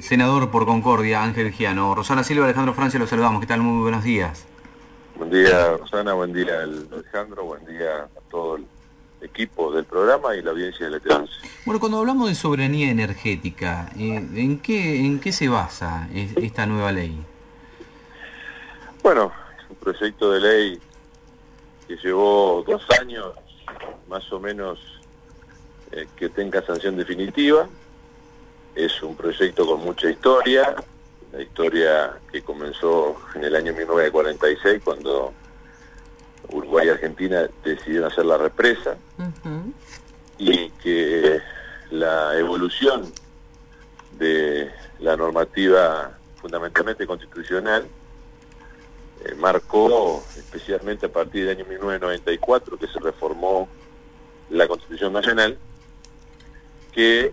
Senador por Concordia, Ángel Giano. Rosana Silva, Alejandro Francia, los saludamos. ¿Qué tal? Muy buenos días. Buen día, Rosana, buen día, Alejandro, buen día a todo el equipo del programa y la audiencia de la televisión. Bueno, cuando hablamos de soberanía energética, ¿en qué se basa esta nueva ley? Bueno, es un proyecto de ley que llevó 2 años, más o menos, que tenga sanción definitiva. Es un proyecto con mucha historia, la historia que comenzó en el año 1946, cuando Uruguay y Argentina decidieron hacer la represa, y que la evolución de la normativa fundamentalmente constitucional marcó, especialmente a partir del año 1994, que se reformó la Constitución Nacional, que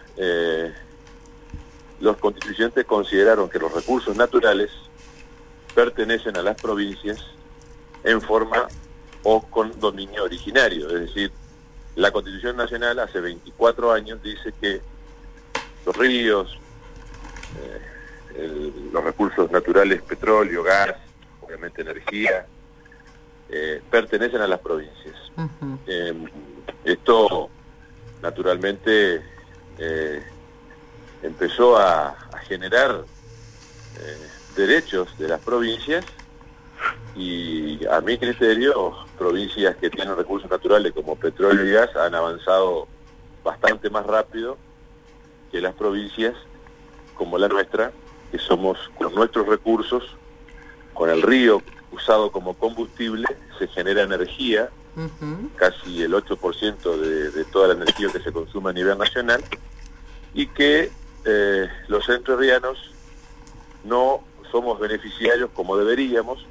los constituyentes consideraron que los recursos naturales pertenecen a las provincias en forma o con dominio originario. Es decir, la Constitución Nacional hace 24 años dice que los ríos, los recursos naturales, petróleo, gas, obviamente energía, pertenecen a las provincias. Esto naturalmente empezó a generar derechos de las provincias, y a mi criterio, provincias que tienen recursos naturales como petróleo y gas han avanzado bastante más rápido que las provincias como la nuestra, que somos con nuestros recursos, con el río usado como combustible, se genera energía, casi el 8% de toda la energía que se consume a nivel nacional, y que los entrerrianos no somos beneficiarios como deberíamos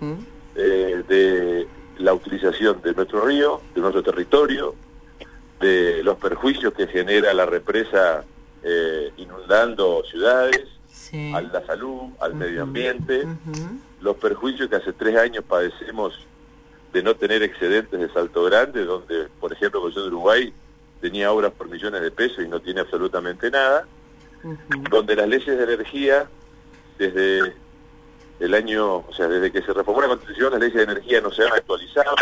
de la utilización de nuestro río, de nuestro territorio, de los perjuicios que genera la represa inundando ciudades, sí, a la salud, al medio ambiente, los perjuicios que hace 3 años padecemos de no tener excedentes de Salto Grande, donde, por ejemplo, el Gobierno de Uruguay tenía obras por millones de pesos y no tiene absolutamente nada, donde las leyes de energía, desde el año, o sea, desde que se reformó la Constitución, las leyes de energía no se han actualizado.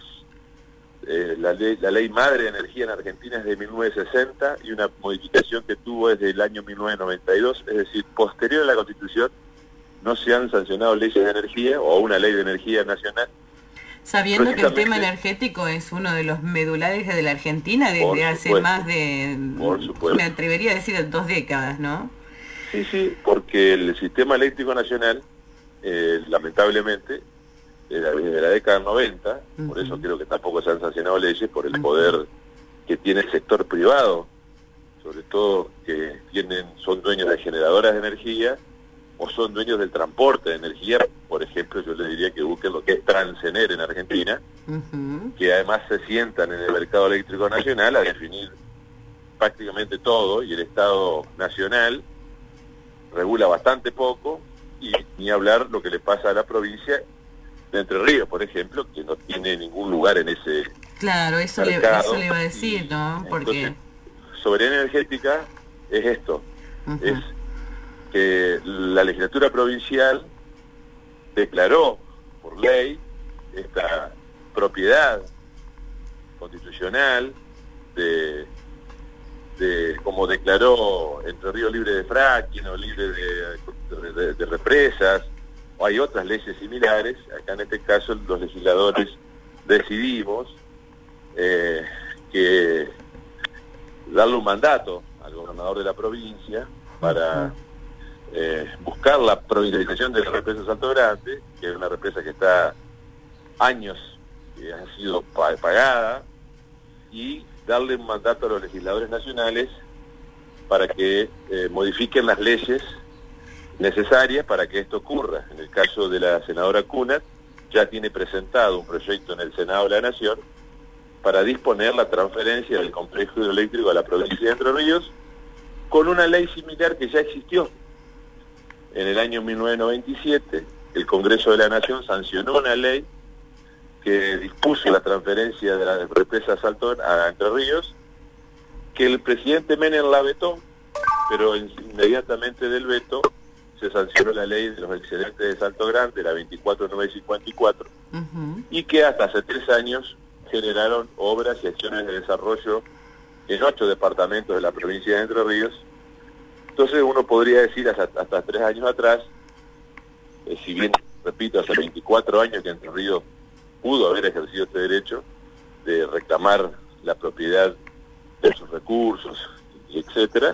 La ley madre de energía en Argentina es de 1960 y una modificación que tuvo es del año 1992, es decir, posterior a la Constitución no se han sancionado leyes de energía o una ley de energía nacional. Sabiendo que el tema energético es uno de los medulares de la Argentina desde hace más de, me atrevería a decir, 2 décadas, ¿no? Sí, sí, porque el sistema eléctrico nacional, lamentablemente, desde la década del 90, por eso creo que tampoco se han sancionado leyes, por el poder que tiene el sector privado, sobre todo que son dueños de generadoras de energía, o son dueños del transporte de energía. Por ejemplo, yo les diría que busquen lo que es Transener en Argentina, que además se sientan en el mercado eléctrico nacional a definir prácticamente todo, y el Estado nacional regula bastante poco, y ni hablar lo que le pasa a la provincia de Entre Ríos, por ejemplo, que no tiene ningún lugar en ese mercado. Eso le iba a decir, ¿no? Porque entonces, soberanía energética es esto, es que la legislatura provincial declaró por ley esta propiedad constitucional como declaró Entre Ríos libre de fracking o libre de represas, o hay otras leyes similares. Acá en este caso los legisladores decidimos que darle un mandato al gobernador de la provincia para buscar la provincialización de la represa Salto Grande, que es una represa que está años que ha sido pagada, y darle un mandato a los legisladores nacionales para que modifiquen las leyes necesarias para que esto ocurra. En el caso de la senadora Cunha, ya tiene presentado un proyecto en el Senado de la Nación para disponer la transferencia del complejo hidroeléctrico a la provincia de Entre Ríos, con una ley similar que ya existió. En el año 1997, el Congreso de la Nación sancionó una ley que dispuso la transferencia de la represa Salto a Entre Ríos, que el presidente Menem la vetó, pero inmediatamente del veto se sancionó la ley de los excedentes de Salto Grande, la 24954, y que hasta hace 3 años generaron obras y acciones de desarrollo en 8 departamentos de la provincia de Entre Ríos. Entonces uno podría decir hasta 3 años atrás, si bien, repito, hace 24 años que Entre Ríos pudo haber ejercido este derecho de reclamar la propiedad de sus recursos, etcétera,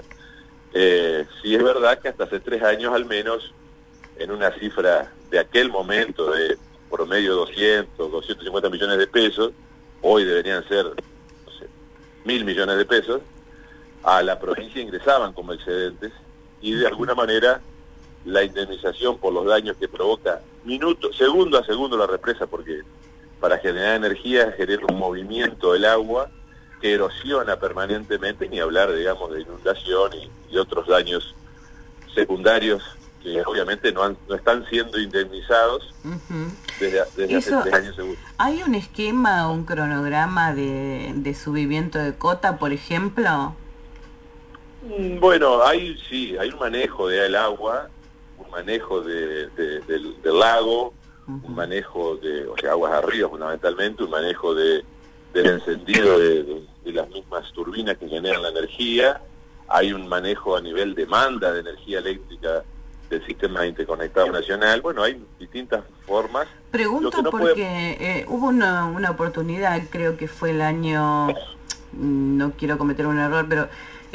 sí es verdad que hasta hace 3 años al menos, en una cifra de aquel momento de promedio 250 millones de pesos, hoy deberían ser, no sé, 1.000 millones de pesos, a la provincia ingresaban como excedentes, y de alguna manera la indemnización por los daños que provoca segundo a segundo la represa, porque para generar energía genera un movimiento del agua que erosiona permanentemente, ni hablar, digamos, de inundación y otros daños secundarios que obviamente no están siendo indemnizados desde hace 3 años seguro. ¿Hay un esquema, un cronograma de subimiento de cota, por ejemplo? Bueno, hay un manejo del agua, un manejo del lago, un manejo de, o sea, aguas arriba fundamentalmente, un manejo del encendido de las mismas turbinas que generan la energía. Hay un manejo a nivel demanda de energía eléctrica del sistema interconectado nacional. Bueno, hay distintas formas. Pregunto porque hubo una oportunidad, creo que fue el año, no quiero cometer un error, pero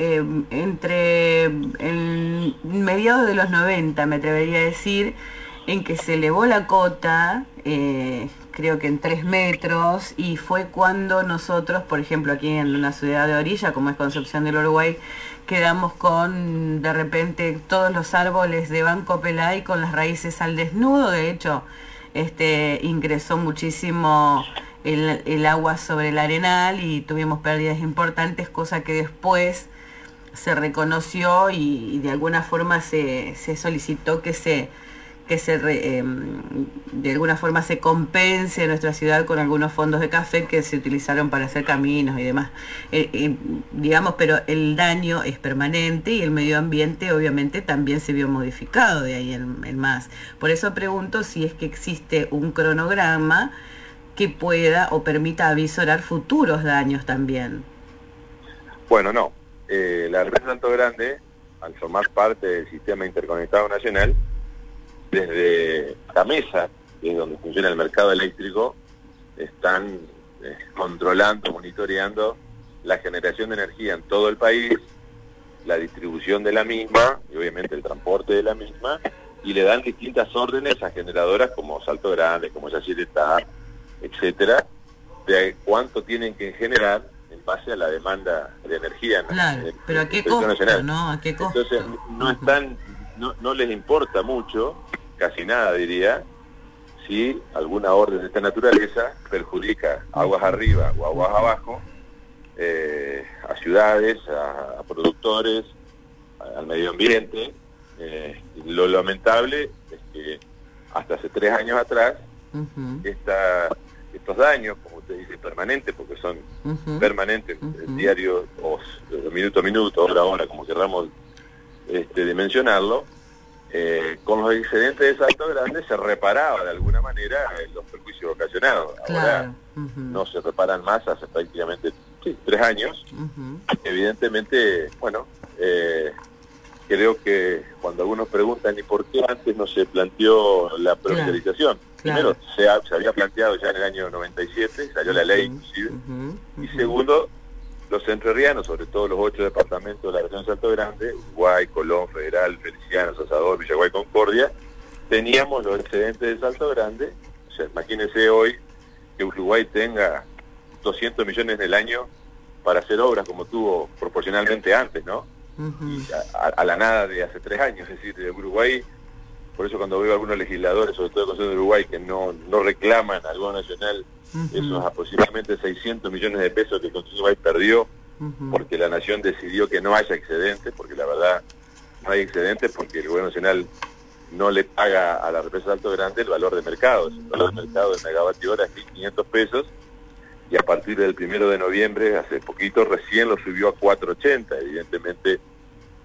entre el mediados de los 90, me atrevería a decir, en que se elevó la cota, creo que en 3 metros, y fue cuando nosotros, por ejemplo, aquí en una ciudad de orilla, como es Concepción del Uruguay, quedamos con, de repente, todos los árboles de Banco Pelay con las raíces al desnudo. De hecho, ingresó muchísimo el agua sobre el arenal y tuvimos pérdidas importantes, cosa que después se reconoció y de alguna forma se solicitó que de alguna forma se compense a nuestra ciudad con algunos fondos de CAFE que se utilizaron para hacer caminos y demás, digamos, pero el daño es permanente y el medio ambiente obviamente también se vio modificado de ahí en más. Por eso pregunto si es que existe un cronograma que pueda o permita avisorar futuros daños también. Bueno, no. La represa Salto Grande, al formar parte del sistema interconectado nacional, desde la mesa, desde donde funciona el mercado eléctrico, están controlando, monitoreando la generación de energía en todo el país, la distribución de la misma y obviamente el transporte de la misma, y le dan distintas órdenes a generadoras como Salto Grande, como Yacyretá, etcétera, de cuánto tienen que generar en base a la demanda de energía. Claro, pero ¿a qué costo, nacional, no? ¿A qué costo? Entonces, no les importa mucho, casi nada diría, si alguna orden de esta naturaleza perjudica aguas arriba o aguas abajo, a ciudades, a productores, al medio ambiente. Lo lamentable es que hasta hace 3 años atrás, estos daños, como usted dice, permanentes, porque son permanentes, diarios o minuto a minuto, hora a hora, como querramos dimensionarlo, con los excedentes de Salto Grande se reparaba de alguna manera los perjuicios ocasionados. Ahora no se reparan más hace prácticamente 3 años. Evidentemente, bueno, creo que cuando algunos preguntan ¿y por qué antes no se planteó la provincialización? Primero, se había planteado ya en el año 97, salió la ley inclusive, y segundo, los entrerrianos, sobre todo los 8 departamentos de la región Salto Grande, Uruguay, Colón, Federal, Feliciano, Asador, Villaguay, Concordia, teníamos los excedentes de Salto Grande. O sea, imagínense hoy que Uruguay tenga 200 millones en el año para hacer obras como tuvo proporcionalmente antes, ¿no? Y a la nada de hace 3 años, es decir, de Uruguay. Por eso cuando veo a algunos legisladores, sobre todo de Consejo de Uruguay, que no reclaman al gobierno nacional esos aproximadamente 600 millones de pesos que el Consejo de Uruguay perdió, porque la nación decidió que no haya excedentes, porque la verdad no hay excedentes, porque el gobierno nacional no le paga a la represa Salto Grande el valor de mercado. El valor de mercado de megavatio hora es 1.500 pesos, y a partir del 1 de noviembre, hace poquito, recién lo subió a 4.80. Evidentemente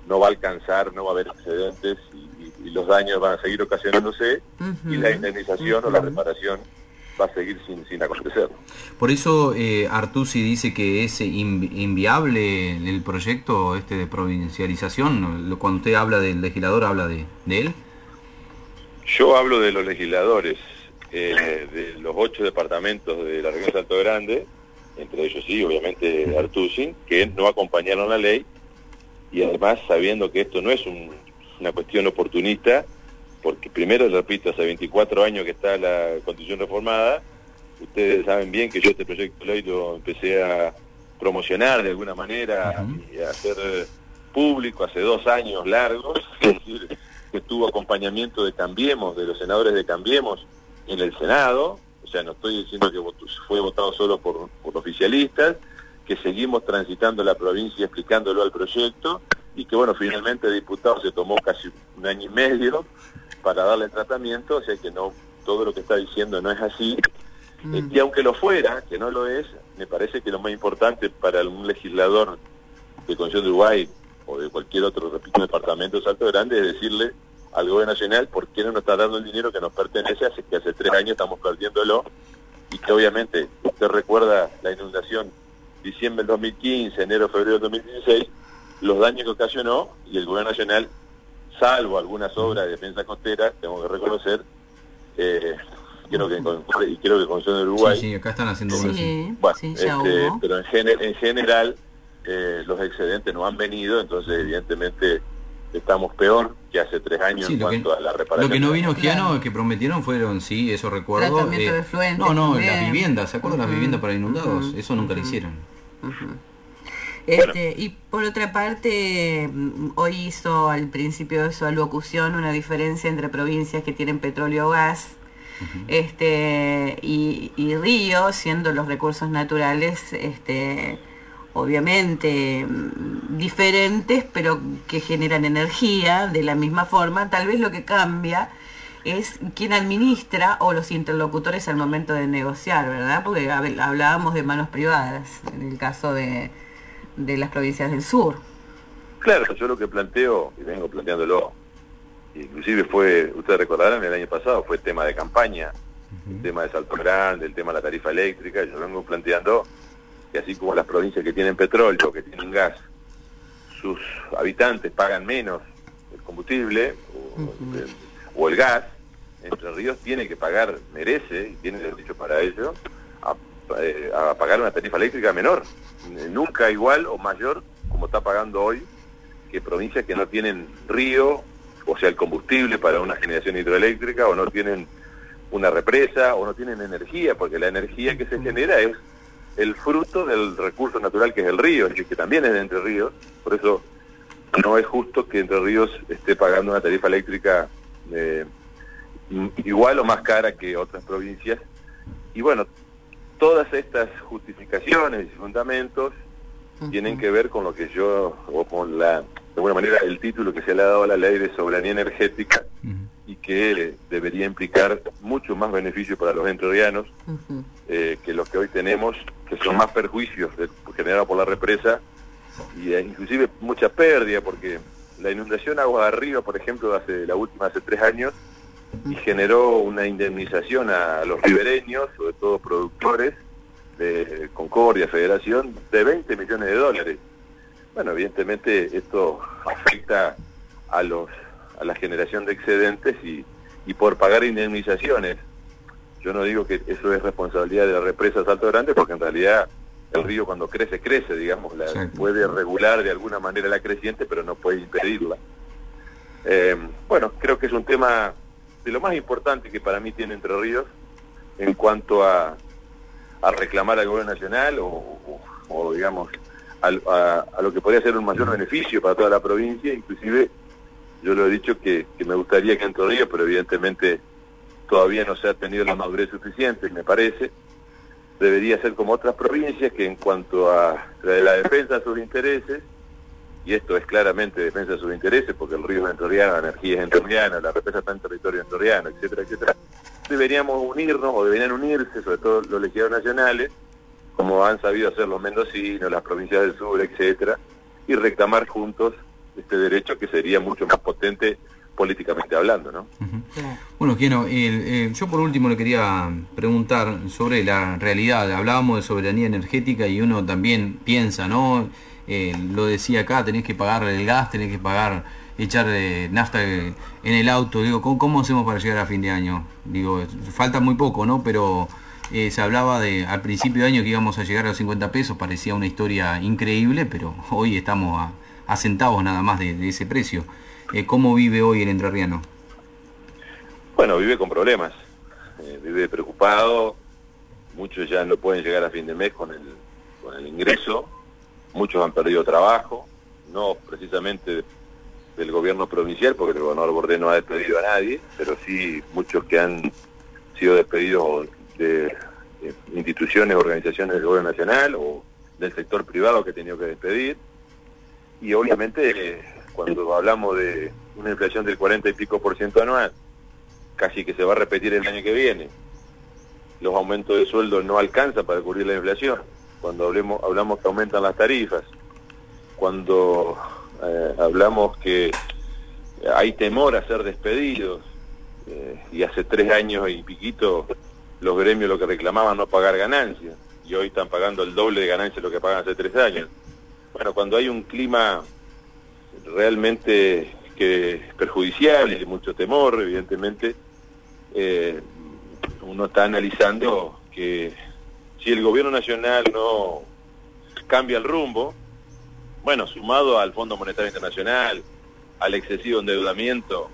no va a alcanzar, no va a haber excedentes y los daños van a seguir ocasionándose y la indemnización o la reparación va a seguir sin acontecer. Por eso Artusi dice que es inviable el proyecto de provincialización. Cuando usted habla del legislador, ¿habla de él? Yo hablo de los legisladores, de los 8 departamentos de la región de Salto Grande, entre ellos sí, obviamente Artusi, que no acompañaron la ley, y además sabiendo que esto no es una cuestión oportunista, porque primero, repito, hace 24 años que está la Constitución reformada, ustedes saben bien que yo este proyecto de ley lo empecé a promocionar de alguna manera y a hacer público hace 2 años largos, es decir, que tuvo acompañamiento de Cambiemos, de los senadores de Cambiemos en el Senado, o sea, no estoy diciendo que fue votado solo por oficialistas, que seguimos transitando la provincia explicándolo al proyecto, y que bueno, finalmente el diputado se tomó casi 1 año y medio para darle tratamiento, o sea que no, todo lo que está diciendo no es así, y aunque lo fuera, que no lo es, me parece que lo más importante para un legislador de Concepción de Uruguay o de cualquier otro, repito, departamento de Salto Grande, es decirle al gobierno nacional por qué no nos está dando el dinero que nos pertenece, que hace 3 años estamos perdiéndolo, y que obviamente usted recuerda la inundación diciembre del 2015, enero, febrero del 2016, los daños que ocasionó, y el gobierno nacional, salvo algunas obras de defensa costera, tengo que reconocer, creo que Concepción de Uruguay. Sí, acá están haciendo uno así. Bueno, sí, pero en general los excedentes no han venido, entonces evidentemente estamos peor que hace 3 años en cuanto a la reparación. Lo que no vino Giano, que prometieron fueron, sí, eso recuerdo. Tratamiento de efluentes también. Las viviendas, ¿se acuerdan? Las viviendas para inundados, eso nunca lo hicieron. Y por otra parte, hoy hizo al principio de su alocución una diferencia entre provincias que tienen petróleo o gas, y ríos, siendo los recursos naturales obviamente diferentes, pero que generan energía de la misma forma. Tal vez lo que cambia es quién administra o los interlocutores al momento de negociar, ¿verdad? Porque hablábamos de manos privadas en el caso de las provincias del sur. Claro, yo lo que planteo, y vengo planteándolo, inclusive ustedes recordarán, el año pasado fue tema de campaña, el tema de Salto Grande, el tema de la tarifa eléctrica, yo vengo planteando que así como las provincias que tienen petróleo, que tienen gas, sus habitantes pagan menos el combustible o el gas, Entre Ríos tiene que pagar, merece, y tiene derecho para ello, a pagar una tarifa eléctrica menor, nunca igual o mayor como está pagando hoy, que provincias que no tienen río, o sea, el combustible para una generación hidroeléctrica, o no tienen una represa, o no tienen energía, porque la energía que se genera es el fruto del recurso natural que es el río, que también es de Entre Ríos, por eso no es justo que Entre Ríos esté pagando una tarifa eléctrica igual o más cara que otras provincias. Y bueno, todas estas justificaciones y fundamentos tienen que ver con lo que o con de alguna manera, el título que se le ha dado a la ley de soberanía energética, y que debería implicar mucho más beneficio para los entrerrianos que los que hoy tenemos, que son más perjuicios generados por la represa, y inclusive mucha pérdida, porque la inundación agua arriba, por ejemplo, hace 3 años, y generó una indemnización a los ribereños, sobre todo productores de Concordia, Federación, de $20 millones. Bueno, evidentemente esto afecta a la generación de excedentes, y por pagar indemnizaciones, yo no digo que eso es responsabilidad de la represa Salto Grande, porque en realidad el río cuando crece, digamos, puede regular de alguna manera la creciente, pero no puede impedirla. Bueno, creo que es un tema de lo más importante que para mí tiene Entre Ríos en cuanto a reclamar al gobierno nacional o digamos a lo que podría ser un mayor beneficio para toda la provincia. Inclusive yo lo he dicho que me gustaría que Entre Ríos, pero evidentemente todavía no se ha tenido la madurez suficiente, me parece, debería ser como otras provincias, que en cuanto a la defensa de sus intereses, y esto es claramente defensa de sus intereses, porque el río es entrerriano, la energía es entrerriana, la represa está en territorio entrerriano, etcétera, etcétera, deberíamos unirnos, o deberían unirse, sobre todo los legisladores nacionales, como han sabido hacer los mendocinos, las provincias del sur, etcétera, y reclamar juntos este derecho que sería mucho más potente políticamente hablando, ¿no? Bueno, Giano, yo por último le quería preguntar sobre la realidad. Hablábamos de soberanía energética y uno también piensa, ¿no? Lo decía acá, tenés que pagar el gas, tenés que pagar, echar nafta en el auto. Digo, ¿cómo hacemos para llegar a fin de año? Digo, falta muy poco, ¿no? Pero se hablaba al principio de año que íbamos a llegar a los 50 pesos, parecía una historia increíble, pero hoy estamos a centavos nada más de ese precio. ¿Cómo vive hoy el entrerriano? Bueno, vive con problemas, vive preocupado, muchos ya no pueden llegar a fin de mes con el ingreso, muchos han perdido trabajo, no precisamente del gobierno provincial, porque el gobernador Bordé no ha despedido a nadie, pero sí muchos que han sido despedidos de instituciones, organizaciones del gobierno nacional o del sector privado que ha tenido que despedir, y obviamente cuando hablamos de una inflación del 40 y pico % anual, casi que se va a repetir el año que viene, los aumentos de sueldo no alcanzan para cubrir la inflación, cuando hablamos que aumentan las tarifas, cuando hablamos que hay temor a ser despedidos, y hace 3 años y piquito los gremios lo que reclamaban no pagar ganancias, y hoy están pagando el doble de ganancias de lo que pagan hace 3 años. Bueno, cuando hay un clima realmente que es perjudicial y de mucho temor, evidentemente, uno está analizando que si el gobierno nacional no cambia el rumbo, bueno, sumado al Fondo Monetario Internacional, al excesivo endeudamiento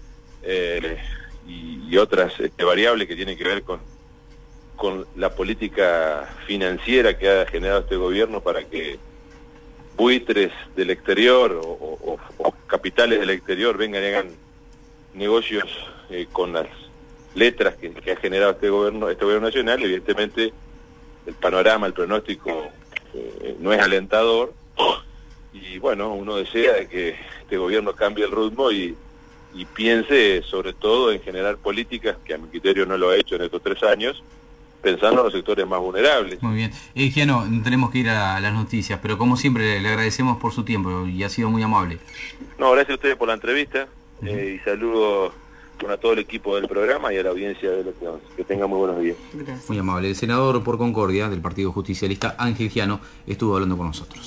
y otras variables que tienen que ver con la política financiera que ha generado este gobierno para que buitres del exterior o capitales del exterior vengan y hagan negocios con las letras que ha generado este gobierno nacional, evidentemente el panorama, el pronóstico no es alentador, y bueno, uno desea de que este gobierno cambie el ritmo y piense sobre todo en generar políticas, que a mi criterio no lo ha hecho en estos 3 años, pensando en los sectores más vulnerables. Muy bien. Giano, tenemos que ir a las noticias, pero como siempre le agradecemos por su tiempo y ha sido muy amable. No, gracias a ustedes por la entrevista y saludo a todo el equipo del programa y a la audiencia de los que tengan muy buenos días. Gracias. Muy amable. El senador por Concordia del Partido Justicialista, Ángel Giano, estuvo hablando con nosotros.